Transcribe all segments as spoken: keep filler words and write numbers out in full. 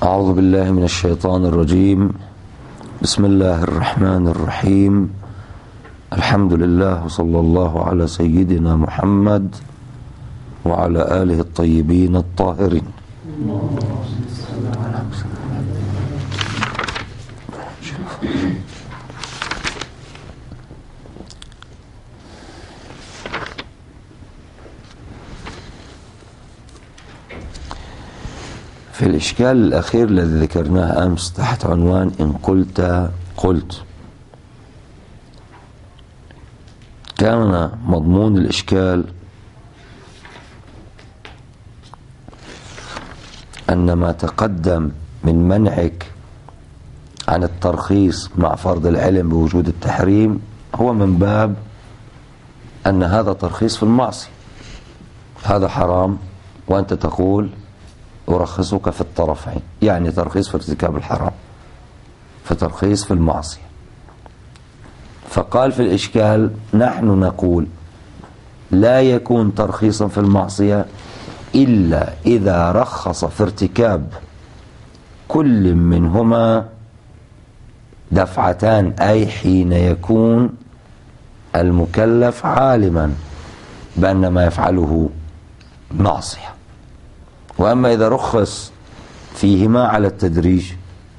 أعوذ بالله من الشيطان الرجيم. بسم الله الرحمن الرحيم. الحمد لله وصلى الله على سيدنا محمد وعلى آله الطيبين الطاهرين. في الإشكال الأخير الذي ذكرناه أمس تحت عنوان إن قلت قلت، كان مضمون الإشكال أن ما تقدم من منعك عن الترخيص مع فرض العلم بوجود التحريم هو من باب أن هذا ترخيص في المعصية، هذا حرام وأنت تقول أرخصك في الطرفين، يعني ترخيص في ارتكاب الحرام فترخيص في المعصية. فقال في الإشكال نحن نقول لا يكون ترخيصا في المعصية إلا إذا رخص في ارتكاب كل منهما دفعتان، أي حين يكون المكلف عالما بأن ما يفعله معصية. وأما إذا رخص فيهما على التدريج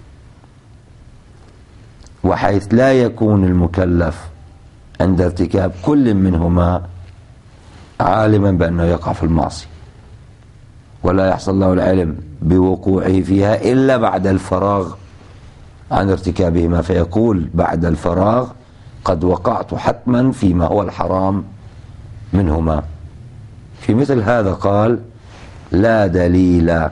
وحيث لا يكون المكلف عند ارتكاب كل منهما عالما بأنه يقع في المعصية ولا يحصل له العلم بوقوعه فيها إلا بعد الفراغ عن ارتكابهما، فيقول بعد الفراغ قد وقعت حتما فيما هو الحرام منهما. في مثل هذا قال لا دليل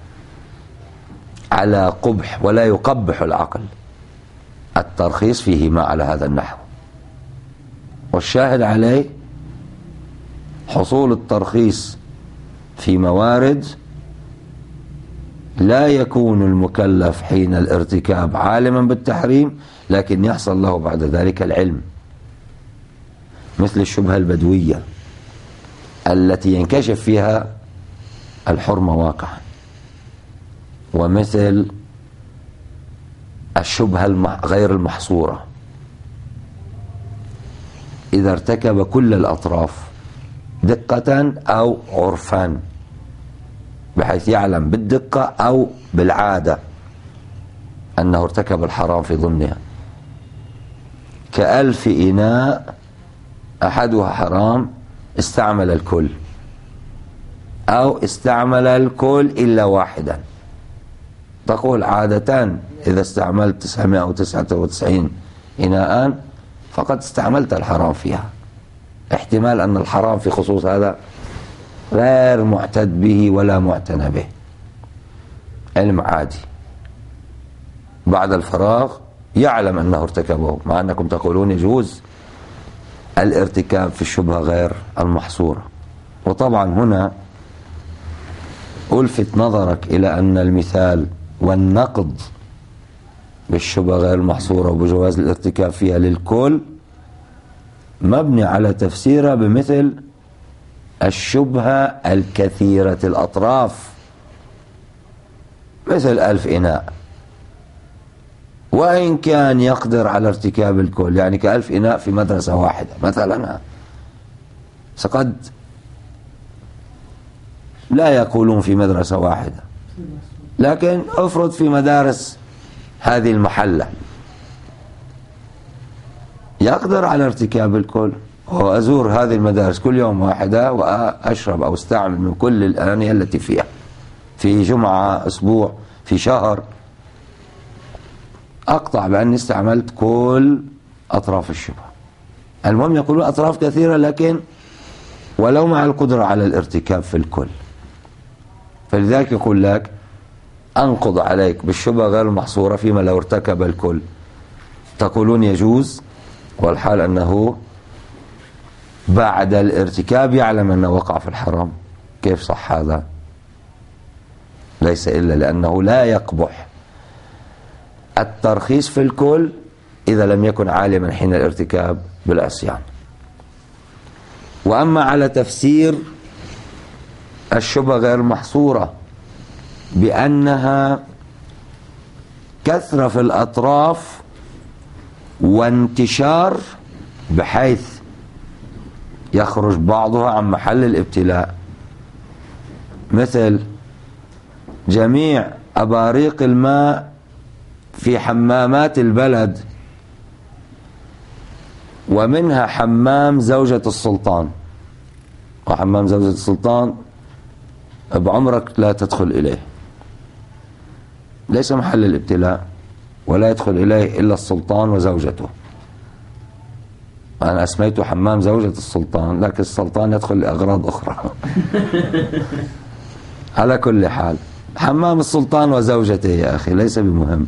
على قبح ولا يقبح العقل الترخيص فيهما على هذا النحو، والشاهد عليه حصول الترخيص في موارد لا يكون المكلف حين الارتكاب عالما بالتحريم لكن يحصل له بعد ذلك العلم، مثل الشبهة البدوية التي ينكشف فيها الحرمة واقعا، ومثل الشبهة غير المحصورة إذا ارتكب كل الأطراف دقة أو عرفا بحيث يعلم بالدقة أو بالعادة أنه ارتكب الحرام في ضمنها، كألف إناء أحدها حرام استعمل الكل أو استعمل الكل إلا واحدا، تقول عادة إذا استعملت تسعمائة وتسعة وتسعين إناء فقد استعملت الحرام فيها، احتمال أن الحرام في خصوص هذا غير معتد به ولا معتنى به، علم عادي بعد الفراغ يعلم أنه ارتكبه، مع أنكم تقولون يجوز الارتكاب في الشبهة غير المحصورة. وطبعا هنا ألفت نظرك إلى أن المثال والنقد بالشبهة غير المحصورة وبجواز الارتكاب فيها للكل مبني على تفسيرها بمثل الشبهة الكثيرة الأطراف، مثل ألف إناء، وإن كان يقدر على ارتكاب الكل، يعني كألف إناء في مدرسة واحدة مثلا، فقد لا يقولون في مدرسة واحدة لكن افرض في مدارس هذه المحلة يقدر على ارتكاب الكل، وأزور هذه المدارس كل يوم واحدة وأشرب أو استعمل من كل الآنية التي فيها في جمعة أسبوع في شهر، أقطع بأني استعملت كل أطراف الشبهة. المهم يقولون أطراف كثيرة لكن ولو مع القدرة على الارتكاب في الكل، فلذلك يقول لك أنقض عليك بالشبهة غير المحصورة فيما لو ارتكب الكل، تقولون يجوز والحال أنه بعد الارتكاب يعلم أنه وقع في الحرام. كيف صح هذا؟ ليس إلا لأنه لا يقبح الترخيص في الكل إذا لم يكن عالما حين الارتكاب بالعصيان. وأما على تفسير الشبهة غير محصورة بأنها كثرة في الأطراف وانتشار بحيث يخرج بعضها عن محل الابتلاء، مثل جميع أباريق الماء في حمامات البلد، ومنها حمام زوجة السلطان، وحمام زوجة السلطان بعمرك لا تدخل إليه، ليس محل الابتلاء، ولا يدخل إليه إلا السلطان وزوجته. أنا أسميته حمام زوجة السلطان، لكن السلطان يدخل لأغراض أخرى. على كل حال حمام السلطان وزوجته يا أخي ليس بمهم،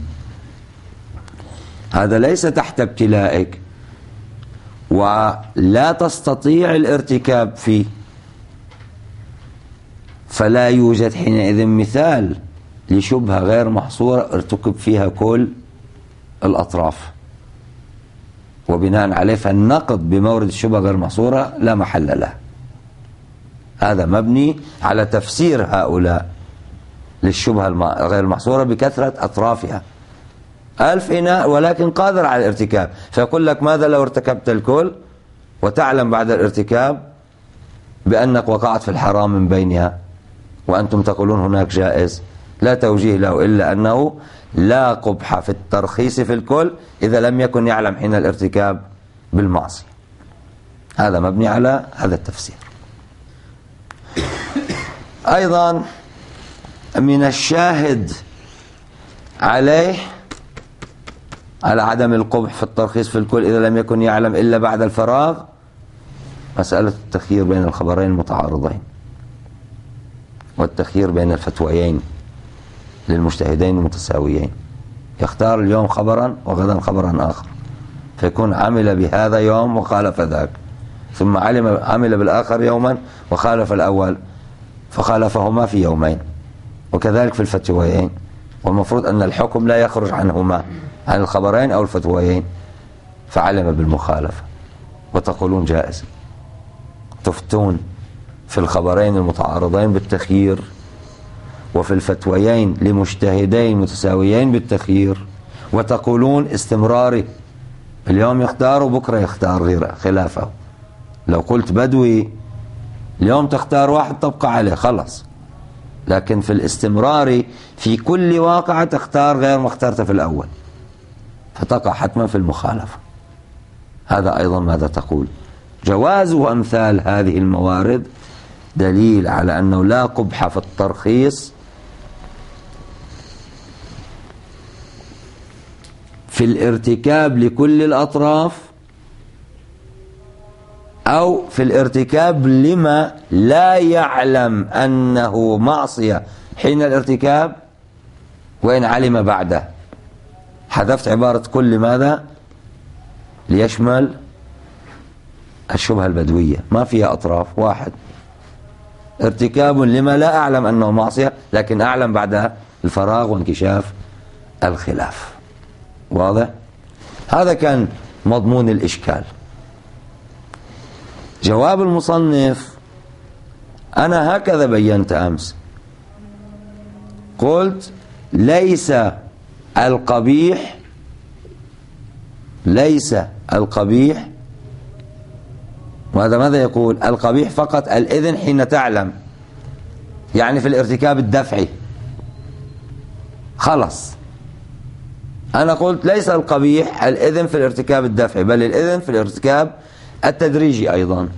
هذا ليس تحت ابتلائك ولا تستطيع الارتكاب فيه، فلا يوجد حينئذ مثال لشبهة غير محصورة ارتكب فيها كل الأطراف، وبناء عليه فالنقد بمورد الشبهة غير محصورة لا محل له. هذا مبني على تفسير هؤلاء للشبهة غير المحصورة بكثرة أطرافها، ألف إناء ولكن قادر على الارتكاب، فيقول لك ماذا لو ارتكبت الكل وتعلم بعد الارتكاب بأنك وقعت في الحرام من بينها، وأنتم تقولون هناك جائز، لا توجيه له إلا أنه لا قبح في الترخيص في الكل إذا لم يكن يعلم حين الارتكاب بالمعصية. هذا مبني على هذا التفسير. أيضا من الشاهد عليه على عدم القبح في الترخيص في الكل إذا لم يكن يعلم إلا بعد الفراغ مسألة التخيير بين الخبرين المتعارضين، والتخيير بين الفتويين للمجتهدين المتساويين، يختار اليوم خبرا وغدا خبرا آخر، فيكون عمل بهذا يوم وخالف ذاك، ثم علم عمل بالآخر يوما وخالف الأول فخالفهما في يومين، وكذلك في الفتويين، والمفروض أن الحكم لا يخرج عنهما عن الخبرين أو الفتويين، فعلم بالمخالفة وتقولون جائز، تفتون في الخبرين المتعارضين بالتخيير، وفي الفتويين لمجتهدين متساويين بالتخيير، وتقولون استمراري، اليوم يختار وبكرة يختار غير خلافه. لو قلت بدوي اليوم تختار واحد تبقى عليه خلص، لكن في الاستمرار في كل واقعة تختار غير ما اخترت في الأول، فتقع حتما في المخالفة. هذا أيضا ماذا تقول؟ جواز أمثال هذه الموارد دليل على أنه لا قبح في الترخيص في الارتكاب لكل الأطراف، أو في الارتكاب لما لا يعلم أنه معصية حين الارتكاب وإن علم بعده. حذفت عبارة كل لماذا؟ ليشمل الشبهة البدوية، ما فيها أطراف، واحد ارتكاب لما لا أعلم أنه معصية لكن أعلم بعد الفراغ وانكشاف الخلاف. واضح؟ هذا كان مضمون الإشكال. جواب المصنف أنا هكذا بينت أمس، قلت ليس القبيح ليس القبيح وهذا ماذا يقول؟ القبيح فقط الإذن حين تعلم، يعني في الارتكاب الدفعي خلص. أنا قلت ليس القبيح الإذن في الارتكاب الدفعي، بل الإذن في الارتكاب التدريجي أيضا.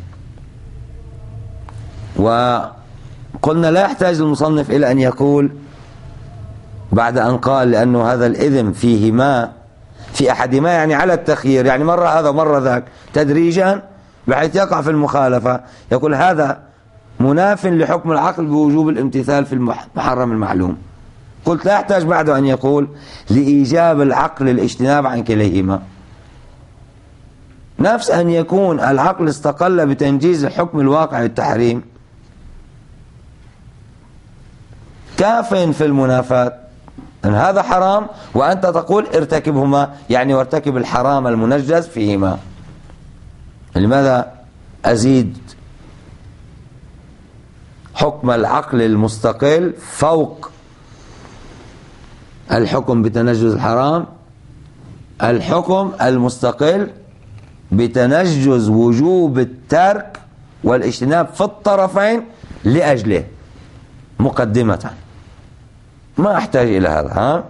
وقلنا لا يحتاج المصنف إلى أن يقول بعد أن قال لأنه هذا الإذن فيه ما في أحدهما، يعني على التخيير، يعني مرة هذا مرة ذاك تدريجا بحيث يقع في المخالفة، يقول هذا مناف لحكم العقل بوجوب الامتثال في المحرم المعلوم. قلت لا يحتاج بعد أن يقول لإيجاب العقل الاجتناب عن كليهما، نفس أن يكون العقل استقل بتنجيز الحكم الواقع للتحريم كاف في المنافاة، أن هذا حرام وأنت تقول ارتكبهما، يعني وارتكب الحرام المنجز فيهما. لماذا أزيد حكم العقل المستقل فوق الحكم بتنجز الحرام الحكم المستقل بتنجز وجوب الترك والاجتناب في الطرفين لأجله مقدمة. ما أحتاج إلى هذا. ها؟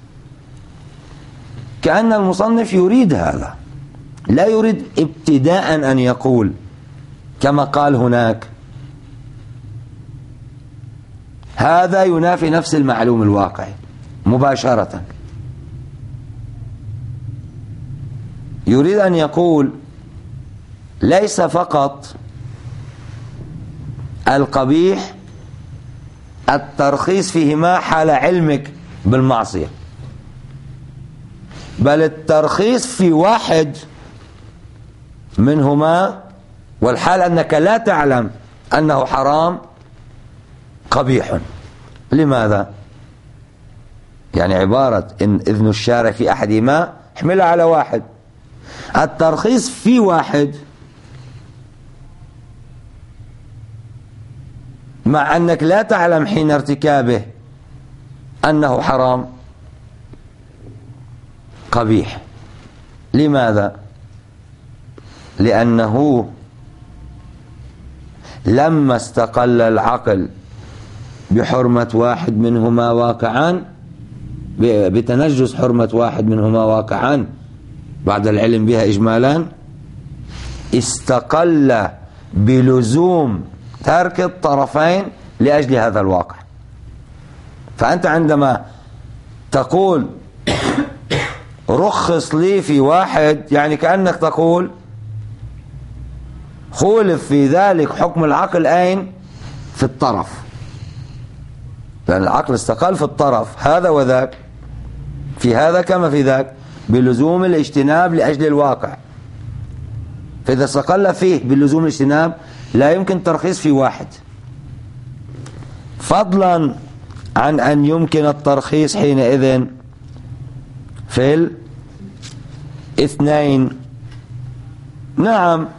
كأن المصنف يريد هذا، لا يريد ابتداء أن يقول كما قال هناك هذا ينافي نفس المعلوم الواقعي مباشرة. يريد أن يقول ليس فقط القبيح الترخيص فيهما حال علمك بالمعصية، بل الترخيص في واحد منهما والحال أنك لا تعلم أنه حرام قبيح. لماذا؟ يعني عبارة إن إذن الشارع في أحدهما احملها على واحد. الترخيص في واحد مع أنك لا تعلم حين ارتكابه أنه حرام قبيح. لماذا؟ لأنه لما استقل العقل بحرمة واحد منهما واقعا بتنجس حرمة واحد منهما واقعا بعد العلم بها إجمالا، استقل بلزوم ترك الطرفين لأجل هذا الواقع. فأنت عندما تقول رخص لي في واحد يعني كأنك تقول خولف في ذلك حكم العقل أين؟ في الطرف، لأن العقل استقل في الطرف هذا وذاك، في هذا كما في ذاك، بلزوم الاجتناب لأجل الواقع. فإذا استقل فيه بلزوم الاجتناب لا يمكن ترخيص في واحد، فضلا عن أن يمكن الترخيص حينئذ في الاثنين. نعم،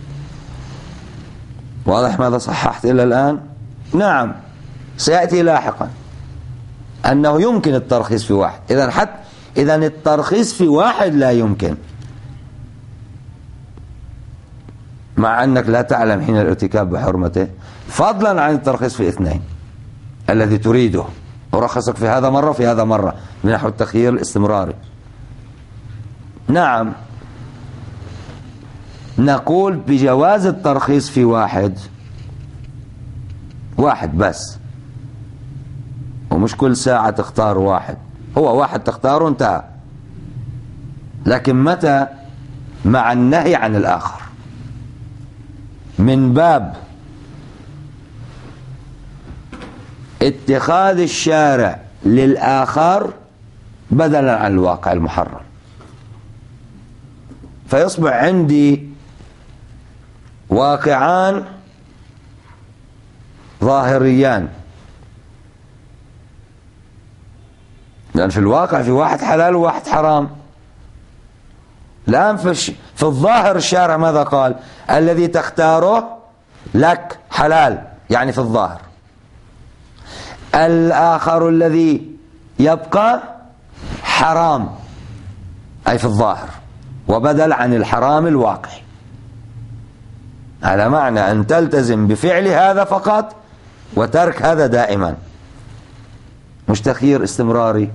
واضح ماذا صححت إلى الآن؟ نعم، سيأتي لاحقا أنه يمكن الترخيص في واحد. إذن حتى إذن الترخيص في واحد لا يمكن، مع أنك لا تعلم حين الارتكاب بحرمته، فضلا عن الترخيص في اثنين الذي تريده. أرخصك في هذا مرة في هذا مرة من نحو التخيير الاستمراري. نعم، نقول بجواز الترخيص في واحد واحد بس، ومش كل ساعة تختار واحد، هو واحد تختاره انتهى. لكن متى؟ مع النهي عن الآخر، من باب اتخاذ الشارع للآخر بدلا عن الواقع المحرم. فيصبح عندي واقعان ظاهريان، لأن في الواقع في واحد حلال وواحد حرام. الآن في, في الظاهر الشارع ماذا قال؟ الذي تختاره لك حلال، يعني في الظاهر. الآخر الذي يبقى حرام، أي في الظاهر، وبدل عن الحرام الواقعي. على معنى أن تلتزم بفعل هذا فقط وترك هذا دائما، مش تخيير استمراري.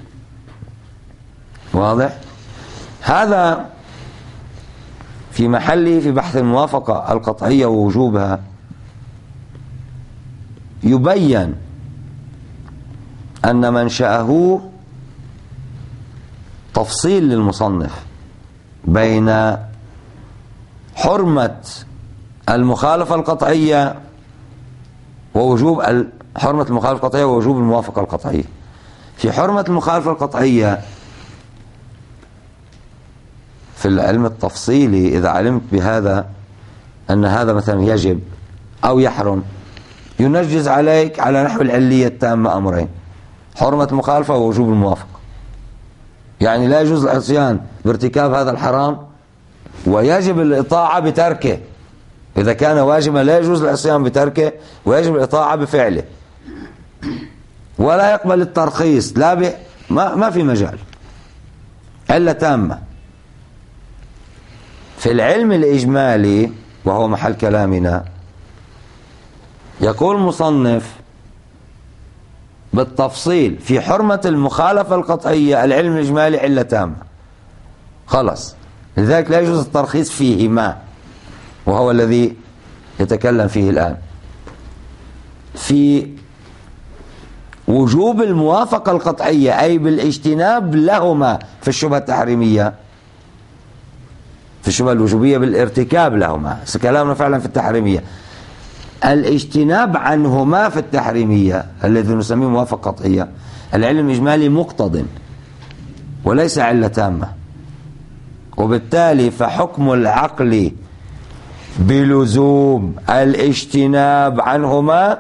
واضح؟ هذا في محله في بحث الموافقة القطعية ووجوبها. يبين أن منشأه تفصيل للمصنف بين حرمة المخالفة القطعية ووجوب حرمة المخالفة القطعية ووجوب الموافقة القطعية. في حرمة المخالفة القطعية في العلم التفصيلي إذا علمت بهذا أن هذا مثلا يجب أو يحرم، ينجز عليك على نحو العلية التامة أمرين: حرمة المخالفة ووجوب الموافقة. يعني لا يجوز العصيان بارتكاب هذا الحرام، ويجب الإطاعة بتركه. إذا كان واجبا لا يجوز العصيان بتركه، ويجب الإطاعة بفعله. ولا يقبل الترخيص لا ما, ما في مجال، علة تامة. في العلم الإجمالي وهو محل كلامنا يقول المصنف بالتفصيل في حرمة المخالفة القطعية العلم الإجمالي علة تامة خلص، لذلك لا يجوز الترخيص فيهما، وهو الذي يتكلم فيه الآن. في وجوب الموافقة القطعية أي بالاجتناب لهما في الشبهة التحريمية، في الشبهة الوجوبية بالارتكاب لهما، كلامنا فعلا في التحريمية. الاجتناب عنهما في التحريمية الذي نسميه موافقة قطعية العلم الإجمالي مقتض وليس علة تامة، وبالتالي فحكم العقل بلزوم الاجتناب عنهما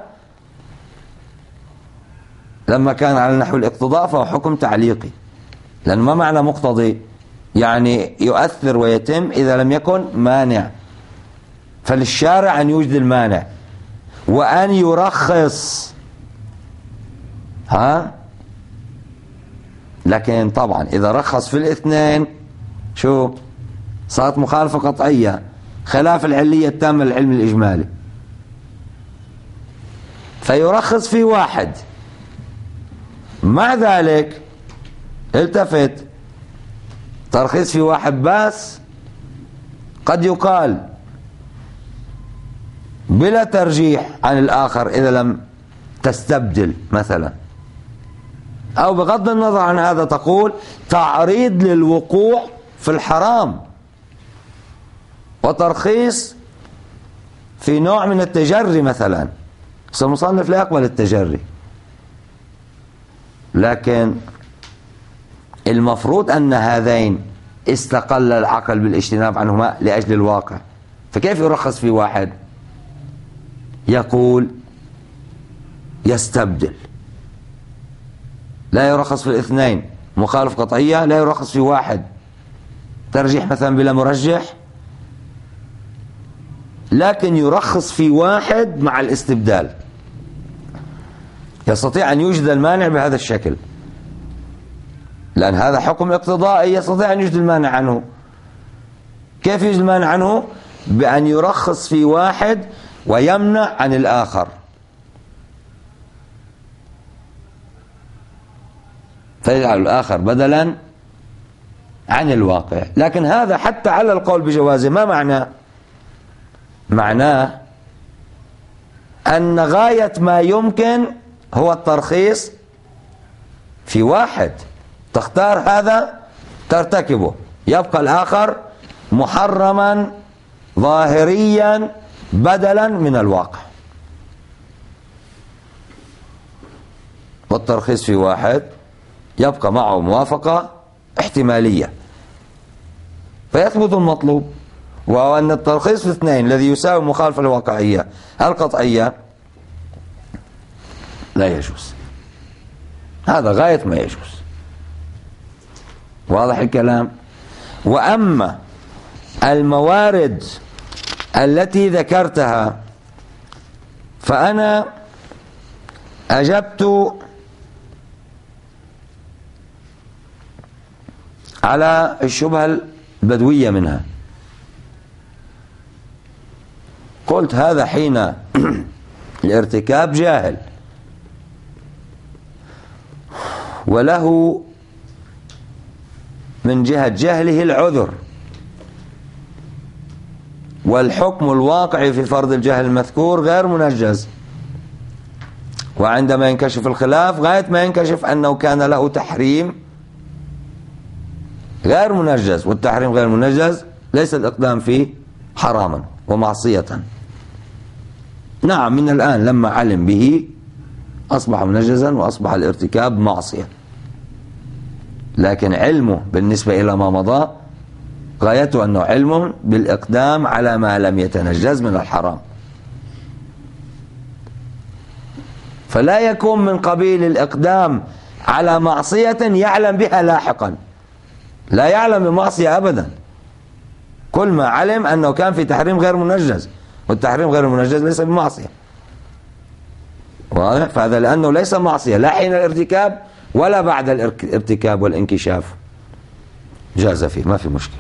لما كان على نحو الاقتضاء فهو حكم تعليقي، لأن ما معنى مقتضي؟ يعني يؤثر ويتم إذا لم يكن مانع، فللشارع أن يوجد المانع وأن يرخص، ها؟ لكن طبعا إذا رخص في الاثنين شو صارت مخالفة قطعية خلاف العلية التامة للعلم الإجمالي، فيرخص في واحد، مع ذلك التفت ترخيص في واحد بس قد يقال بلا ترجيح عن الآخر إذا لم تستبدل مثلا، أو بغض النظر عن هذا تقول تعريض للوقوع في الحرام وترخيص في نوع من التجري مثلا. المصنف لا يقبل التجري، لكن المفروض أن هذين استقل العقل بالاجتناب عنهما لأجل الواقع، فكيف يرخص في واحد؟ يقول يستبدل، لا يرخص في الاثنين مخالف قطعية، لا يرخص في واحد ترجيح مثلا بلا مرجح، لكن يرخص في واحد مع الاستبدال، يستطيع أن يوجد المانع بهذا الشكل، لأن هذا حكم اقتضائي يستطيع أن يوجد المانع عنه. كيف يوجد المانع عنه؟ بأن يرخص في واحد ويمنع عن الآخر، فيجعل الآخر بدلا عن الواقع. لكن هذا حتى على القول بجوازه ما معناه؟ معناه أن غاية ما يمكن هو الترخيص في واحد، تختار هذا ترتكبه، يبقى الآخر محرما ظاهريا بدلا من الواقع. والترخيص في واحد يبقى معه موافقة احتمالية فيثبت المطلوب، وهو أن الترخيص في اثنين الذي يساوي المخالفة الواقعية القطعية لا يجوز، هذا غاية ما يجوز. واضح الكلام؟ وأما الموارد التي ذكرتها فأنا أجبت على الشبهة البدوية منها، قلت هذا حين الارتكاب جاهل وله من جهة جهله العذر، والحكم الواقعي في فرض الجهل المذكور غير منجز، وعندما ينكشف الخلاف غاية ما ينكشف أنه كان له تحريم غير منجز، والتحريم غير منجز ليس الإقدام فيه حراما ومعصية. نعم من الآن لما علم به أصبح منجزا وأصبح الارتكاب معصية، لكن علمه بالنسبة إلى ما مضى غايته أنه علم بالإقدام على ما لم يتنجز من الحرام، فلا يكون من قبيل الإقدام على معصية يعلم بها لاحقا، لا يعلم بمعصية أبدا، كل ما علم أنه كان في تحريم غير منجز، والتحريم غير منجز ليس بمعصية، واضح؟ فهذا لأنه ليس معصية لا حين الارتكاب ولا بعد الارتكاب والانكشاف جاز فيه، ما في مشكلة.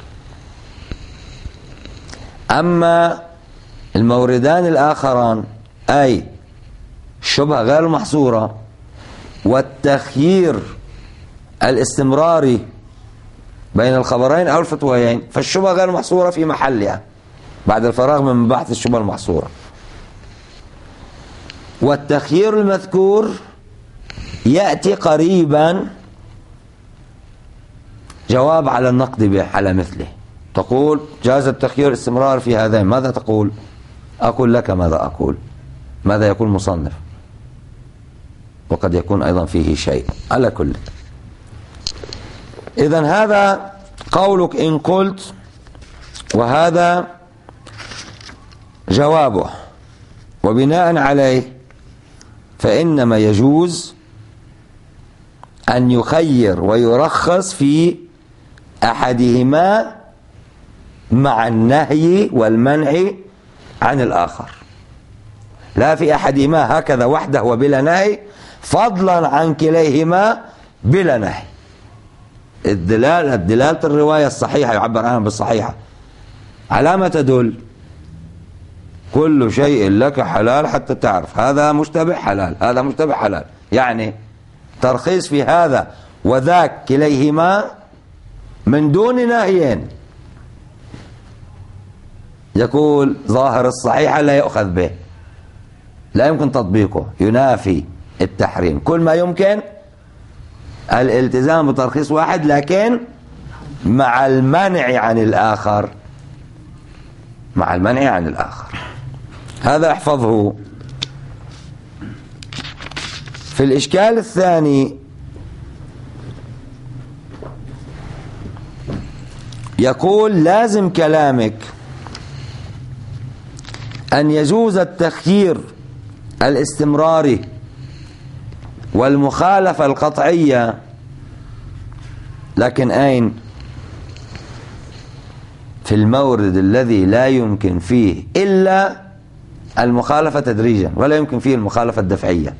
أما الموردان الآخران أي الشبهة غير المحصورة والتخيير الاستمراري بين الخبرين أو الفتويين، فالشبهة غير المحصورة في محلها بعد الفراغ من بحث الشبهة المحصورة. والتخيير المذكور يأتي قريبا جواب على النقد على مثله. تقول جاز التخيير استمرار في هذين، ماذا تقول؟ أقول لك ماذا أقول، ماذا يقول مصنف، وقد يكون أيضا فيه شيء على كل. إذن هذا قولك إن قلت، وهذا جوابه، وبناء عليه فإنما يجوز أن يخير ويرخص في أحدهما مع النهي والمنع عن الآخر، لا في أحدهما هكذا وحده وبلا نهي، فضلا عن كليهما بلا نهي. الدلالة دلالة الرواية الصحيحة يعبر عنها بالصحيحة على ما تدل؟ كل شيء لك حلال حتى تعرف هذا مشتبه حلال، هذا مشتبه حلال، يعني ترخيص في هذا وذاك كليهما من دون نهيين. يقول ظاهر الصحيحة لا يؤخذ به، لا يمكن تطبيقه، ينافي التحريم. كل ما يمكن الالتزام بترخيص واحد لكن مع المنع عن الآخر، مع المنع عن الآخر. هذا احفظه. في الإشكال الثاني يقول لازم كلامك أن يجوز التخيير الاستمراري والمخالفة القطعية، لكن أين؟ في المورد الذي لا يمكن فيه إلا المخالفة تدريجا ولا يمكن فيه المخالفة الدفعية.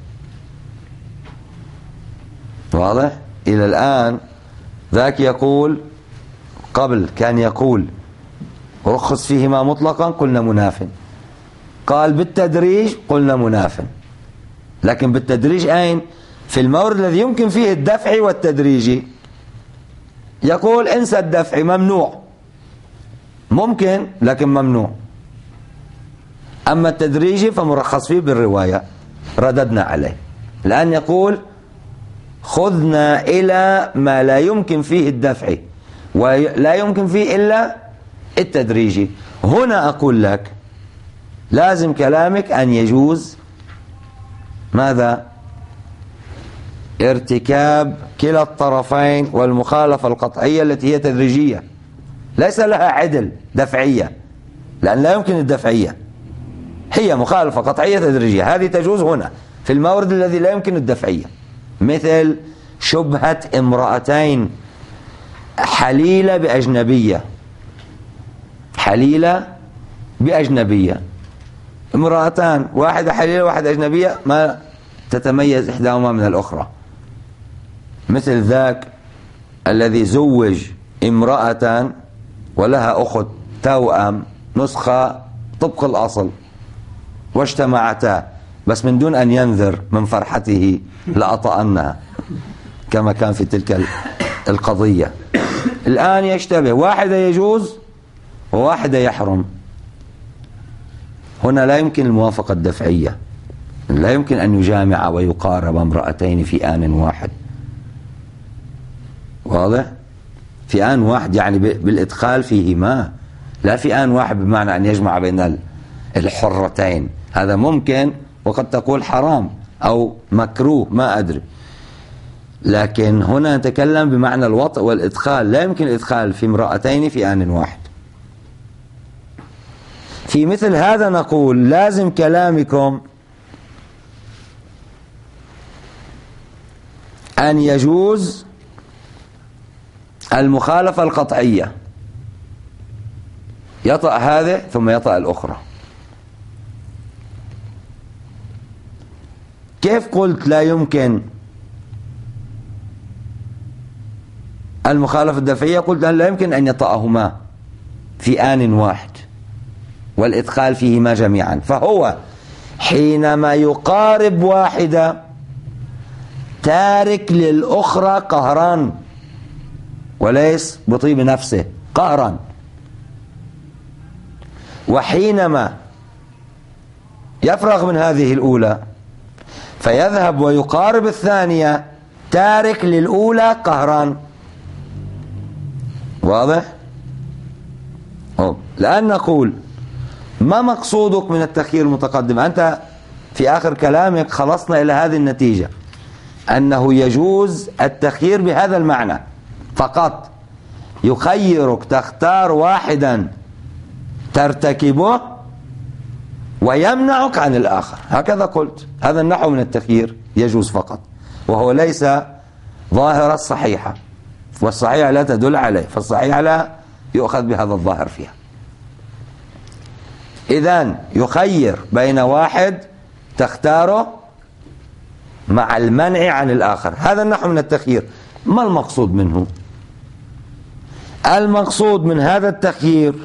واضح؟ إلى الآن ذاك يقول، قبل كان يقول رخص فيهما مطلقا، قلنا مناف. قال بالتدريج، قلنا مناف. لكن بالتدريج أين؟ في المورد الذي يمكن فيه الدفع والتدريجي. يقول انسى الدفع، ممنوع، ممكن لكن ممنوع. أما التدريجي فمرخص فيه بالرواية، رددنا عليه. الآن يقول خذنا إلى ما لا يمكن فيه الدفع ولا يمكن فيه إلا التدريجي. هنا أقول لك لازم كلامك أن يجوز ماذا؟ ارتكاب كلا الطرفين والمخالفة القطعية التي هي تدريجية، ليس لها عدل دفعية، لأن لا يمكن الدفعية، هي مخالفة قطعية تدريجية. هذه تجوز هنا في المورد الذي لا يمكن الدفعية، مثل شبهة امرأتين حليلة بأجنبية، حليلة بأجنبية، امرأتان، واحدة حليلة واحدة أجنبية، ما تتميز إحداهما من الأخرى. مثل ذاك الذي زوج امرأة ولها أخت توأم نسخة طبق الأصل، واجتمعتا بس من دون أن ينذر من فرحته لأطأنها كما كان في تلك القضية. الآن يشتبه، واحدة يجوز وواحدة يحرم. هنا لا يمكن الموافقة الدفعية، لا يمكن أن يجامع ويقارب امرأتين في آن واحد. واضح؟ في آن واحد يعني بالإدخال فيهما، لا في آن واحد بمعنى أن يجمع بين الحرتين. هذا ممكن وقد تقول حرام أو مكروه، ما أدري، لكن هنا نتكلم بمعنى الوطء والإدخال، لا يمكن الإدخال في امرأتين في آن واحد. في مثل هذا نقول لازم كلامكم أن يجوز المخالفة القطعية، يطأ هذه ثم يطأ الأخرى. كيف قلت لا يمكن المخالفة الدفعية قلت أن لا يمكن أن يطأهما في آن واحد والإدخال فيهما جميعا، فهو حينما يقارب واحدة تارك للأخرى قهرا وليس بطيب نفسه قهرا، وحينما يفرغ من هذه الأولى فيذهب ويقارب الثانية تارك للأولى قهرا. واضح؟ أوه. الآن نقول ما مقصودك من التخيير المتقدم؟ أنت في آخر كلامك خلصنا إلى هذه النتيجة أنه يجوز التخيير بهذا المعنى فقط، يخيرك تختار واحدا ترتكبه ويمنعك عن الآخر، هكذا قلت. هذا النحو من التخيير يجوز فقط، وهو ليس ظاهر الصحيحة، والصحيحة لا تدل عليه، فالصحيحة لا يؤخذ بهذا الظاهر فيها. إذن يخير بين واحد تختاره مع المنع عن الآخر، هذا النحو من التخيير. ما المقصود منه؟ المقصود من هذا التخيير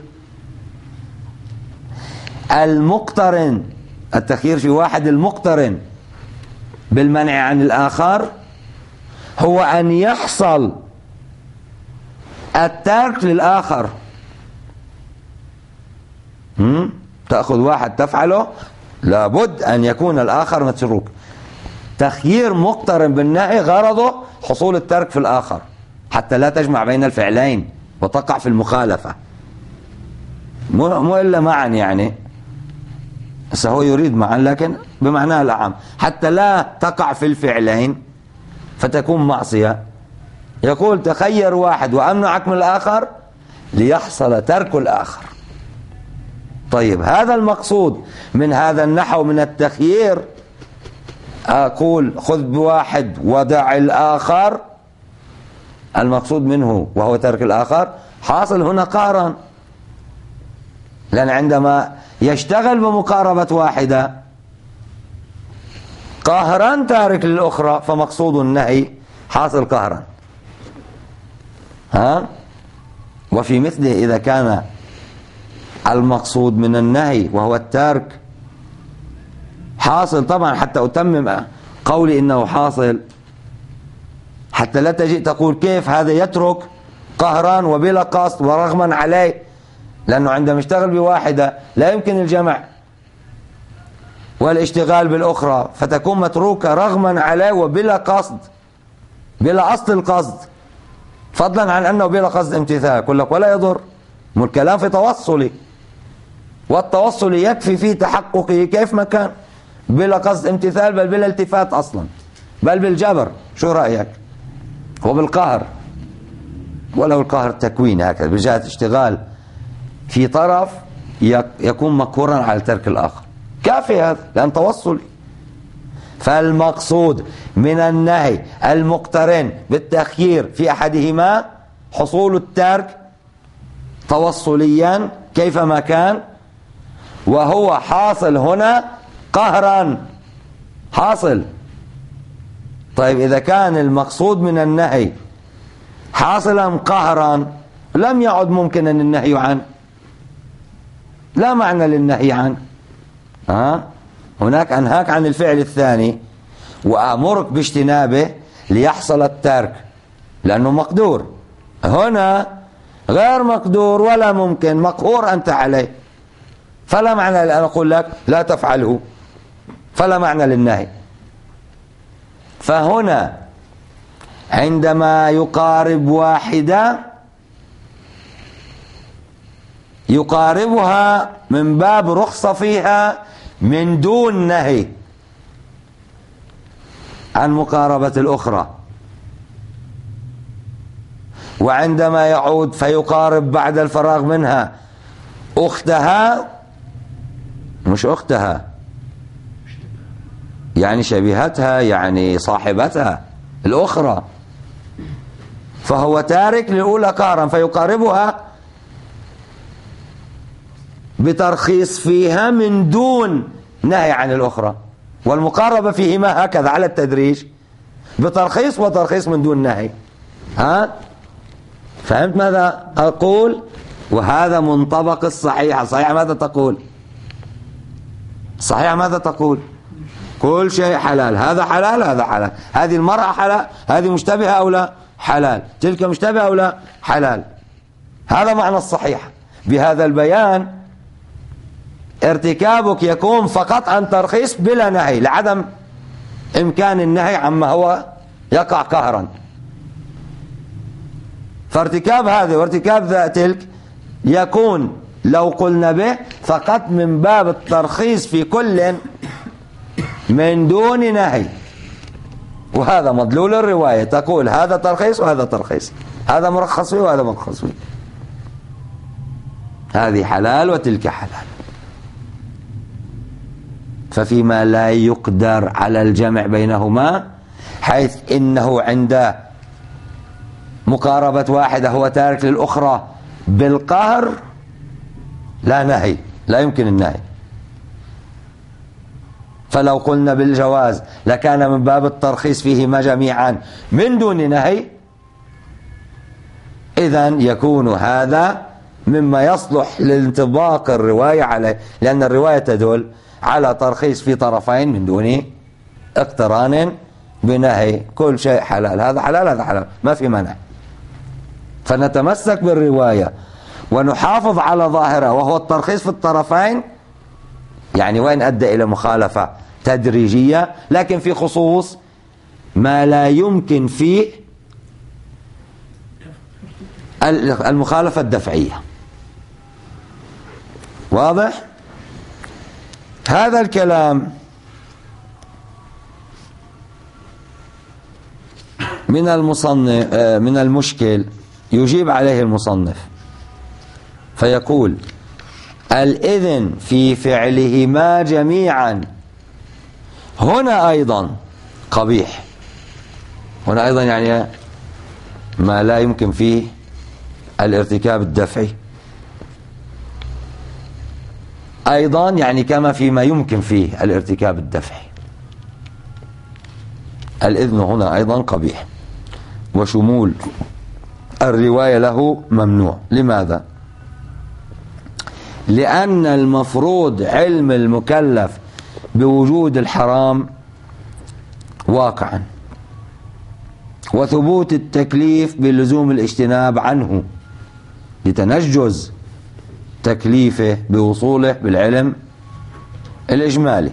المقترن، التخيير في واحد المقترن بالمنع عن الآخر، هو أن يحصل الترك للآخر. هم؟ تأخذ واحد تفعله لابد أن يكون الآخر متروك. تخيير مقترن بالنهي غرضه حصول الترك في الآخر حتى لا تجمع بين الفعلين وتقع في المخالفة، مو إلا معا، يعني هو يريد معا لكن بمعناه الأعم، حتى لا تقع في الفعلين فتكون معصية. يقول تخير واحد وأمنعك من الآخر ليحصل ترك الآخر. طيب هذا المقصود من هذا النحو من التخيير، أقول خذ بواحد ودع الآخر، المقصود منه وهو ترك الآخر حاصل هنا قهرا، لأن عندما يشتغل بمقاربة واحدة قهرا تارك للأخرى فمقصود النهي حاصل قهرا. ها؟ وفي مثله إذا كان المقصود من النهي وهو الترك حاصل، طبعا حتى أتمم قولي إنه حاصل، حتى لا تجي تقول كيف هذا يترك قهرا وبلا قصد ورغما عليه، لأنه عندما يشتغل بواحدة لا يمكن الجمع والاشتغال بالأخرى فتكون متروكة رغما عليه وبلا قصد، بلا أصل القصد، فضلا عن أنه بلا قصد امتثال. يقول لك ولا يضر، الكلام في توصلي، والتوصل يكفي في تحققه كيف ما كان بلا قصد امتثال، بل بلا التفات أصلا، بل بالجبر. شو رأيك؟ وبالقهر، ولو القهر تكوين هكذا بجهة اشتغال في طرف يكون مقهورا على ترك الآخر، كافي هذا لأن توصلي. فالمقصود من النهي المقترن بالتخيير في أحدهما حصول الترك توصليا كيفما كان، وهو حاصل هنا قهرا حاصل. طيب إذا كان المقصود من النهي حاصلا قهرا لم يعد ممكنا النهي عنه، لا معنى للنهي عنه. ها؟ هناك أنهاك عن الفعل الثاني وأمرك باجتنابه ليحصل الترك لأنه مقدور، هنا غير مقدور ولا ممكن، مقهور أنت عليه، فلا معنى لأن أقول لك لا تفعله، فلا معنى للنهي. فهنا عندما يقارب واحدة يقاربها من باب رخصة فيها من دون نهي عن مقاربة الأخرى، وعندما يعود فيقارب بعد الفراغ منها أختها، مش أختها يعني شبيهتها، يعني صاحبتها الأخرى، فهو تارك للأولى قهرا فيقاربها بترخيص فيها من دون نهي عن الأخرى، والمقاربة فيهما هكذا على التدريج، بترخيص وترخيص من دون نهي. ها؟ فهمت ماذا أقول؟ وهذا منطبق الصحيح. الصحيح ماذا تقول؟ الصحيح ماذا تقول؟ كل شيء حلال، هذا حلال هذا حلال، هذه المرأة حلال، هذه مشتبهة أو لا حلال، تلك مشتبهة أو لا حلال. هذا معنى الصحيح. بهذا البيان ارتكابك يكون فقط عن ترخيص بلا نهي، لعدم إمكان النهي عما هو يقع قهرا. فارتكاب هذا وارتكاب ذا تلك يكون لو قلنا به فقط من باب الترخيص في كل من دون نهي. وهذا مدلول الرواية، تقول هذا ترخيص وهذا ترخيص، هذا مرخص فيه وهذا مرخص فيه، هذه حلال وتلك حلال. ففيما لا يقدر على الجمع بينهما، حيث إنه عند مقاربة واحدة هو تارك للأخرى بالقهر، لا نهي، لا يمكن النهي. فلو قلنا بالجواز لكان من باب الترخيص فيهما جميعا من دون نهي، إذن يكون هذا مما يصلح لانطباق الرواية عليه، لأن الرواية تدل على ترخيص في طرفين من دون اقتران بنهي. كل شيء حلال، هذا حلال هذا حلال، ما في منع. فنتمسك بالرواية ونحافظ على ظاهرة وهو الترخيص في الطرفين، يعني وين أدى إلى مخالفة تدريجية، لكن في خصوص ما لا يمكن فيه المخالفة الدفعية. واضح؟ هذا الكلام من المصنف من المشكل يجيب عليه المصنف فيقول: الإذن في فعلهما جميعا هنا أيضا قبيح. هنا أيضا يعني ما لا يمكن فيه الارتكاب الدفعي، أيضا يعني كما فيما يمكن فيه الارتكاب الدفعي. الإذن هنا أيضا قبيح، وشمول الرواية له ممنوع. لماذا؟ لأن المفروض علم المكلف بوجود الحرام واقعا، وثبوت التكليف بلزوم الاجتناب عنه لتنجز تكليفه بوصوله بالعلم الإجمالي.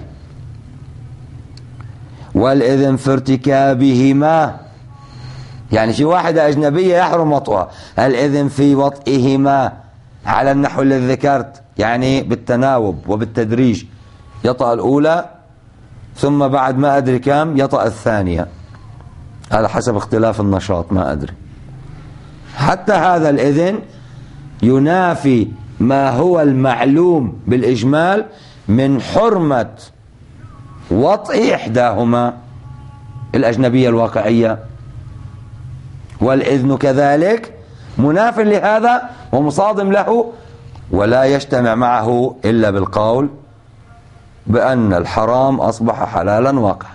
والإذن في ارتكابهما، يعني في واحدة أجنبية يحرم وطئها، الإذن في وطئهما على النحو الذي ذكرت، يعني بالتناوب وبالتدريج، يطأ الأولى ثم بعد ما أدري كم يطأ الثانية، على حسب اختلاف النشاط ما أدري. حتى هذا الإذن ينافي ما هو المعلوم بالإجمال من حرمة وطئ إحداهما الأجنبية الواقعية. والإذن كذلك مناف لهذا ومصادم له، ولا يجتمع معه إلا بالقول بأن الحرام أصبح حلالا واقعا.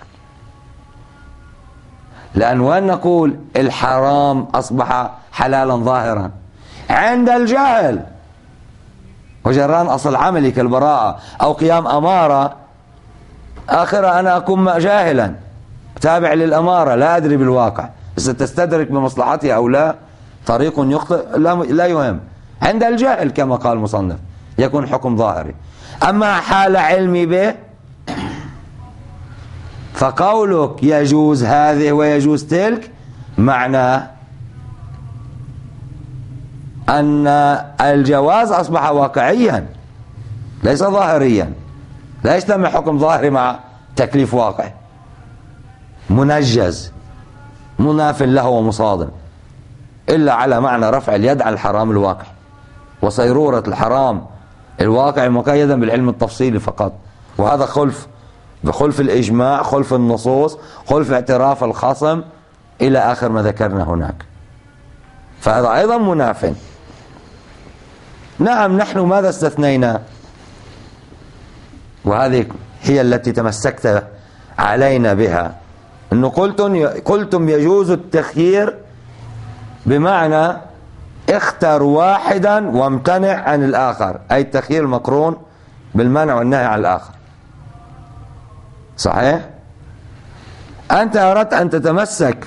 لأن وأن نقول الحرام أصبح حلالا ظاهرا عند الجاهل وجران أصل عملي كالبراءة أو قيام أمارة، آخر أنا أكون جاهلا تابع للأمارة لا أدري بالواقع، ستستدرك بمصلحتي أو لا، طريق يخطئ لا يهم. عند الجاهل كما قال المصنف يكون حكم ظاهري. أما حال علمي به فقولك يجوز هذه ويجوز تلك معناه أن الجواز أصبح واقعيا ليس ظاهريا، لا يجتمع حكم ظاهري مع تكليف واقعي، منجز مناف له ومصادم، إلا على معنى رفع اليد عن الحرام الواقع وصيرورة الحرام الواقع مقيدا بالعلم التفصيلي فقط. وهذا خلف بخلف الإجماع، خلف النصوص، خلف اعتراف الخصم إلى آخر ما ذكرنا هناك. فهذا أيضا مناف. نعم، نحن ماذا استثنينا؟ وهذه هي التي تمسكت علينا بها، أنه قلتم قلتم يجوز التخيير بمعنى اختر واحدا وامتنع عن الآخر، أي التخيير المقرون بالمنع والنهي عن الآخر. صحيح؟ أنت أردت أن تتمسك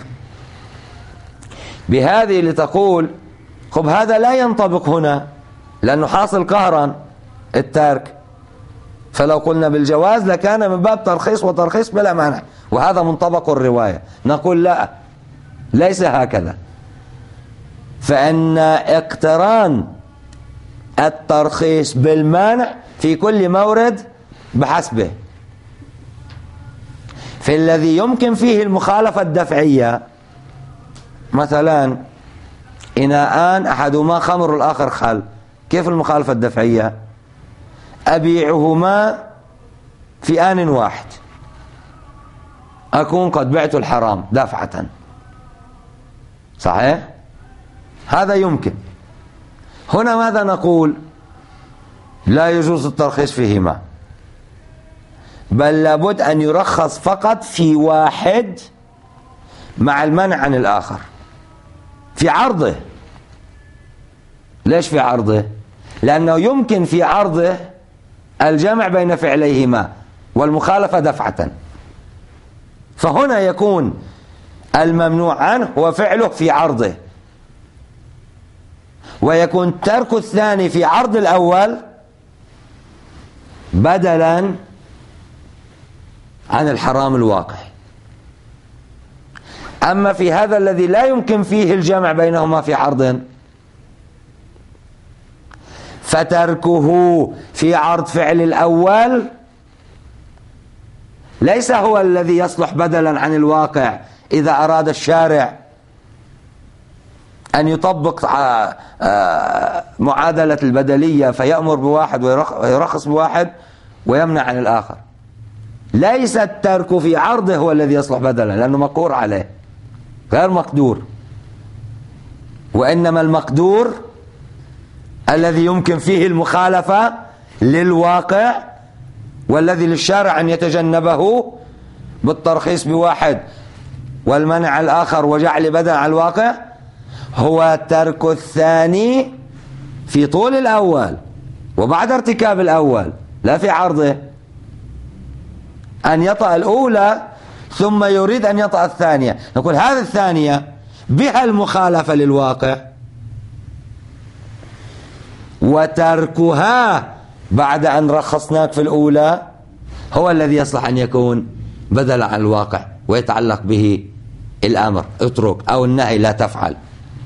بهذه لتقول خب هذا لا ينطبق هنا لأنه حاصل قهرا الترك، فلو قلنا بالجواز لكان من باب ترخيص وترخيص بلا مانع، وهذا منطبق الرواية. نقول لا، ليس هكذا، فإن اقتران الترخيص بالمانع في كل مورد بحسبه. في الذي يمكن فيه المخالفة الدفعية، مثلا إناءان أحدهما خمر والآخر خل، كيف المخالفة الدفعية؟ أبيعهما في آن واحد، أكون قد بعت الحرام دفعة. صحيح؟ هذا يمكن. هنا ماذا نقول؟ لا يجوز الترخيص فيهما، بل لابد أن يرخص فقط في واحد مع المنع عن الآخر في عرضه. ليش في عرضه؟ لأنه يمكن في عرضه الجمع بين فعليهما والمخالفة دفعة، فهنا يكون الممنوع عنه هو فعله في عرضه، ويكون ترك الثاني في عرض الأول بدلا عن الحرام الواقع. أما في هذا الذي لا يمكن فيه الجمع بينهما في عرض، فتركه في عرض فعل الأول ليس هو الذي يصلح بدلا عن الواقع إذا أراد الشارع أن يطبق معادلة البدلية فيأمر بواحد ويرخص بواحد ويمنع عن الآخر. ليس الترك في عرضه هو الذي يصلح بدلا لأنه مقهور عليه غير مقدور، وإنما المقدور الذي يمكن فيه المخالفة للواقع والذي للشارع أن يتجنبه بالترخيص بواحد والمنع الآخر وجعل بدل على الواقع، هو ترك الثاني في طول الأول وبعد ارتكاب الأول، لا في عرضه. أن يطأ الأولى ثم يريد أن يطأ الثانية، نقول هذه الثانية بها المخالفة للواقع، وتركها بعد أن رخصناك في الأولى هو الذي يصلح أن يكون بدل عن الواقع ويتعلق به الأمر اترك أو النهي لا تفعل.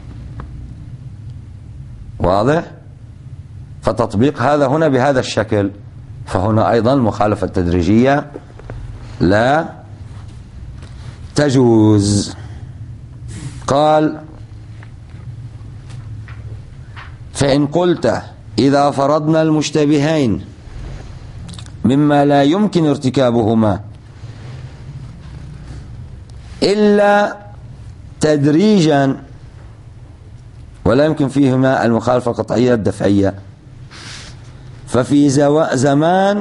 واضح؟ فتطبيق هذا هنا بهذا الشكل، فهنا أيضا المخالفة التدريجية لا تجوز. قال فإن قلت إذا فرضنا المشتبهين مما لا يمكن ارتكابهما إلا تدريجا ولا يمكن فيهما المخالفة القطعية الدفعية، ففي زمان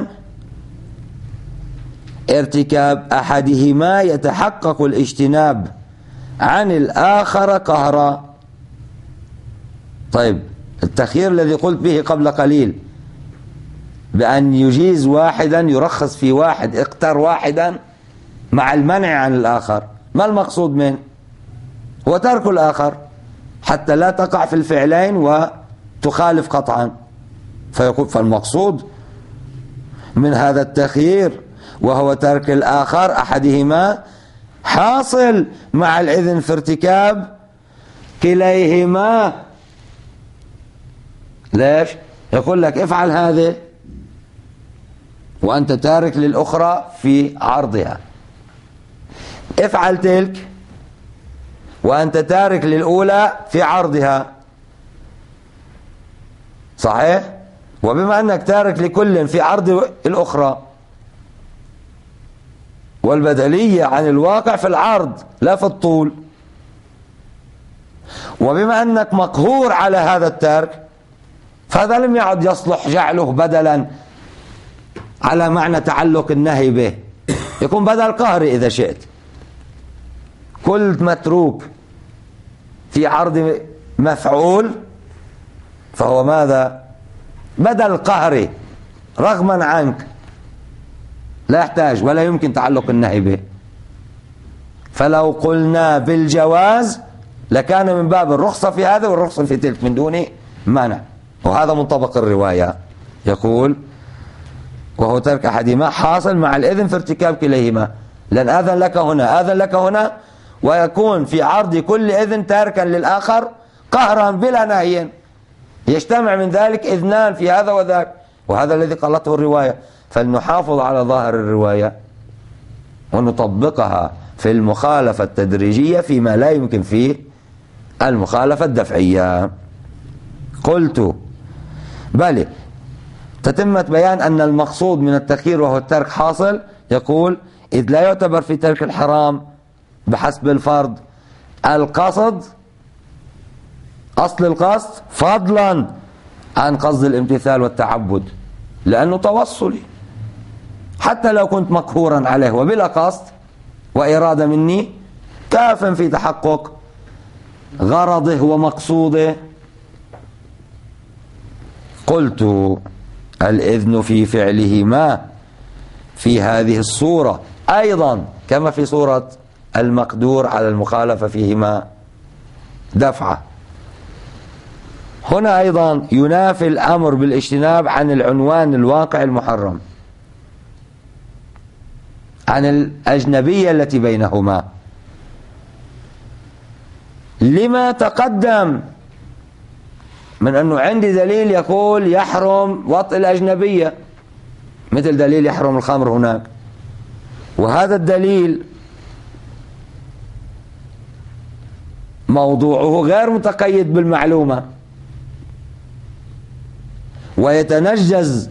ارتكاب أحدهما يتحقق الاجتناب عن الآخر قهرا. طيب التخيير الذي قلت به قبل قليل بأن يجيز واحدا يرخص في واحد، اختار واحدا مع المنع عن الآخر، ما المقصود منه؟ هو ترك الآخر حتى لا تقع في الفعلين وتخالف قطعا. فيقول فالمقصود من هذا التخيير وهو ترك الآخر أحدهما حاصل مع الإذن في ارتكاب كليهما. ليش؟ يقول لك افعل هذه وأنت تارك للأخرى في عرضها، افعل تلك وأنت تارك للأولى في عرضها. صحيح؟ وبما أنك تارك لكل في عرض الأخرى، والبدلية عن الواقع في العرض لا في الطول، وبما أنك مقهور على هذا الترك فهذا لم يعد يصلح جعله بدلا على معنى تعلق النهي به، يكون بدل قهري إذا شئت. كل متروك في عرض مفعول فهو ماذا؟ بدل قهري رغما عنك، لا يحتاج ولا يمكن تعلق النهي به. فلو قلنا بالجواز لكان من باب الرخصة في هذا والرخصة في تلك من دون مانع، وهذا منطبق الرواية. يقول وهو ترك أحدهما حاصل مع الإذن في ارتكاب كليهما، لأن آذن لك هنا آذن لك هنا، ويكون في عرض كل إذن تاركا للآخر قهرا بلا نهي، يجتمع من ذلك إذنان في هذا وذاك، وهذا الذي قالته الرواية. فلنحافظ على ظاهر الرواية ونطبقها في المخالفة التدريجية فيما لا يمكن فيه المخالفة الدفعية. قلت بل تتمة بيان أن المقصود من التخيير وهو الترك حاصل. يقول إذ لا يعتبر في ترك الحرام بحسب الفرض القصد أصل القصد فضلا عن قصد الامتثال والتعبد، لأنه توصلي، حتى لو كنت مقهورا عليه وبلا قصد وإرادة مني كاف في تحقق غرضه ومقصوده. قلت الإذن في فعلهما في هذه الصورة أيضا كما في صورة المقدور على المخالفة فيهما دفعة، هنا أيضا ينافي الأمر بالاجتناب عن العنوان الواقع المحرم، عن الأجنبية التي بينهما، لما تقدم من أنه عندي دليل يقول يحرم وطئ الأجنبية، مثل دليل يحرم الخمر هناك، وهذا الدليل موضوعه غير متقيد بالمعلومة، ويتنجز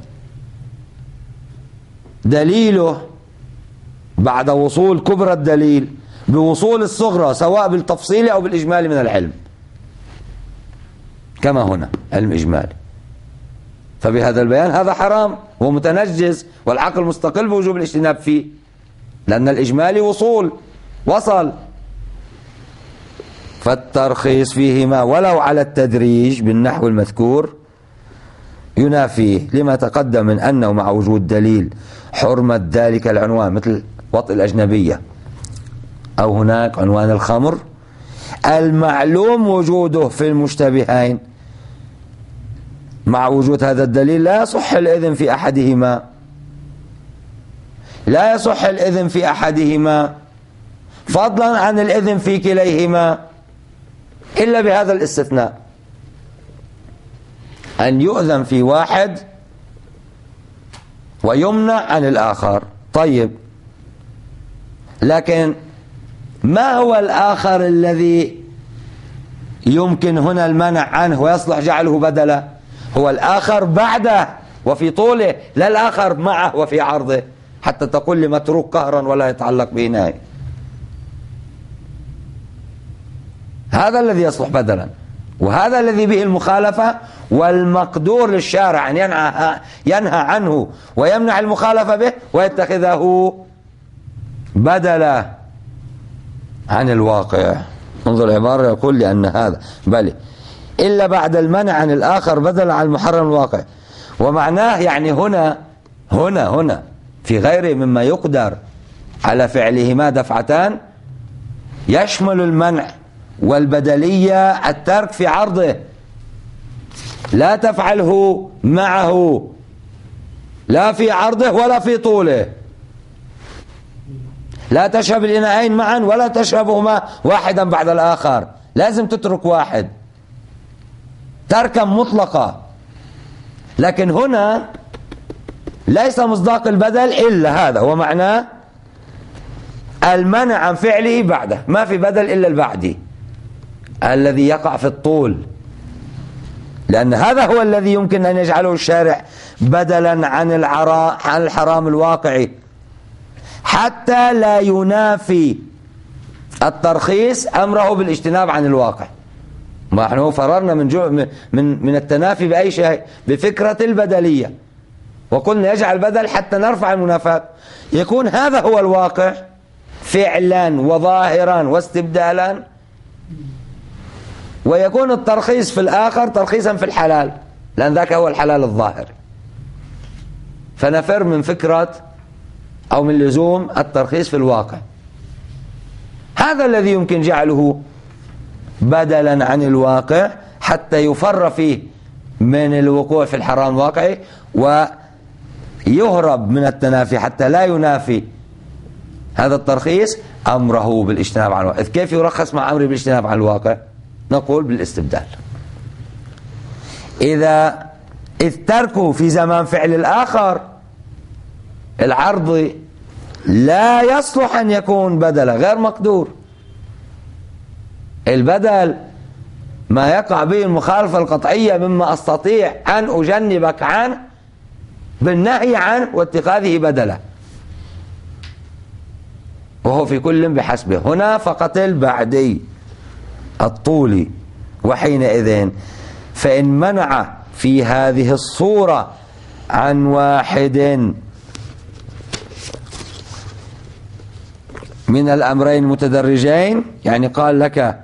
دليله بعد وصول كبرى الدليل بوصول الصغرى سواء بالتفصيل أو بالإجمال من العلم، كما هنا علم إجمالي. فبهذا البيان هذا حرام ومتنجز، والعقل مستقل بوجوب الاجتناب فيه، لأن الإجمالي وصول وصل. فالترخيص فيهما ولو على التدريج بالنحو المذكور ينافيه لما تقدم من أنه مع وجود دليل حرمة ذلك العنوان مثل وطئ الأجنبية أو هناك عنوان الخمر المعلوم وجوده في المشتبهين، مع وجود هذا الدليل لا يصح الإذن في أحدهما، لا يصح الإذن في أحدهما فضلا عن الإذن في كليهما، إلا بهذا الاستثناء أن يؤذن في واحد ويمنع عن الآخر. طيب، لكن ما هو الآخر الذي يمكن هنا المنع عنه ويصلح جعله بدلا؟ هو الآخر بعده وفي طوله، لا الآخر معه وفي عرضه، حتى تقول لي متروك قهرا ولا يتعلق به نهي. هذا الذي يصلح بدلا، وهذا الذي به المخالفة، والمقدور للشارع أن ينهى, ينهى عنه ويمنع المخالفة به ويتخذه بدلا عن الواقع. انظر العبارة، يقول لأن هذا بل إلا بعد المنع عن الآخر بدلا عن المحرم الواقع، ومعناه يعني هنا هنا هنا في غيره مما يقدر على فعلهما دفعتان يشمل المنع والبدلية الترك في عرضه، لا تفعله معه لا في عرضه ولا في طوله، لا تشرب الإناءين معا ولا تشربهما واحدا بعد الآخر، لازم تترك واحد تركا مطلقا. لكن هنا ليس مصداق البدل إلا هذا، ومعناه المنع عن فعله بعده، ما في بدل إلا البعدي الذي يقع في الطول، لأن هذا هو الذي يمكن أن يجعله الشارع بدلا عن العراء عن الحرام الواقعي، حتى لا ينافي الترخيص أمره بالاجتناب عن الواقع. ما نحن فررنا من جو من من التنافي بأي شيء بفكرة البدلية، وقلنا يجعل بدل حتى نرفع المنافاة، يكون هذا هو الواقع فعلا وظاهرا واستبدالا، ويكون الترخيص في الآخر ترخيصا في الحلال، لأن ذاك هو الحلال الظاهر. فنفر من فكرة أو من لزوم الترخيص في الواقع. هذا الذي يمكن جعله بدلا عن الواقع حتى يفر فيه من الوقوع في الحرام الواقعي، ويهرب من التنافي حتى لا ينافي هذا الترخيص أمره بالاجتناب عن الواقع. كيف يرخص مع أمره بالاجتناب عن الواقع؟ نقول بالاستبدال. إذا إذ تركه في زمان فعل الآخر العرض لا يصلح أن يكون بدلا، غير مقدور. البدل ما يقع به المخالفة القطعية مما أستطيع أن أجنبك عنه بالنهي عنه واتخاذه بدلا، وهو في كل بحسبه. هنا فقط البعدي الطولي، وحينئذ فإن منع في هذه الصورة عن واحد من الأمرين المتدرجين، يعني قال لك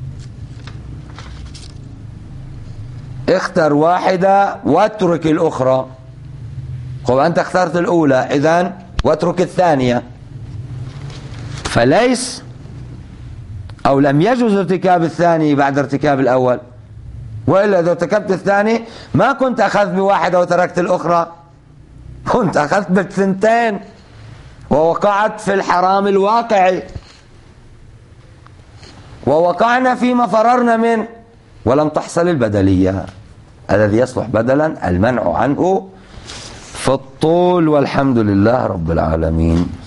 اختر واحدة واترك الأخرى، قل أنت اخترت الأولى إذن واترك الثانية، فليس أو لم يجوز ارتكاب الثاني بعد ارتكاب الأول. وإلا إذا ارتكبت الثاني ما كنت أخذت بواحدة وتركت الأخرى، كنت أخذت بالثنتين ووقعت في الحرام الواقعي، ووقعنا فيما فررنا منه، ولم تحصل البدلية. الذي يصلح بدلا المنع عنه في الطول. والحمد لله رب العالمين.